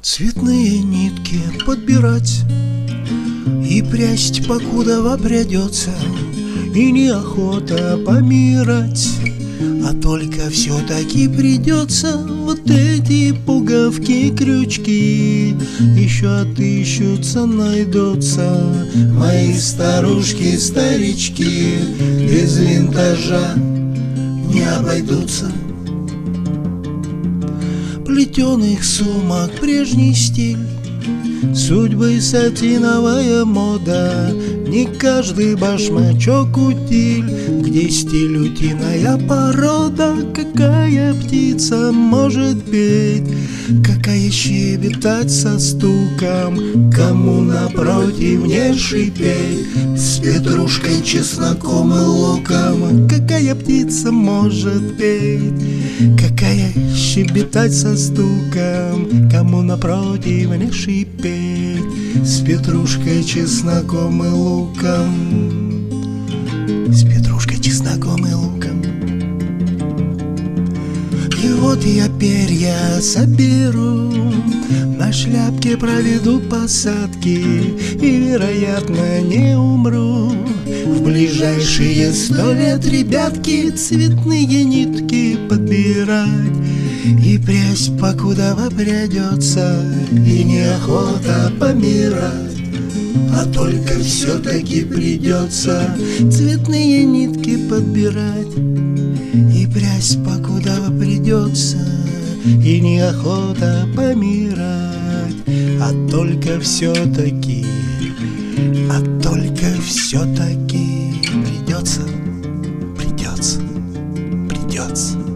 Цветные нитки подбирать и прясть, покуда придется, и неохота помирать, а только все-таки придется. Вот эти пуговки, крючки еще отыщутся, найдутся. Мои старушки, старички без винтажа не обойдутся. Плетеных сумок прежний стиль, судьбы сатиновая мода, не каждый башмачок утиль, где стиль утиная порода. Какая птица может петь, какая щебетать со стуком, кому напротив не шипеть с петрушкой, чесноком и луком. Какая птица может петь, какая щебетать со стуком, кому напротив не шипеть с петрушкой, чесноком и луком. С петрушкой, чесноком и луком. И вот я перья соберу, на шляпке проведу посадки и, вероятно, не умру. В ближайшие 100 лет, ребятки, цветные нитки подбирать и прясть, покуда придется, и неохота помирать, а только все-таки придется цветные нитки подбирать и прясть, покуда придется, и неохота помирать, а только все-таки, придется, придется.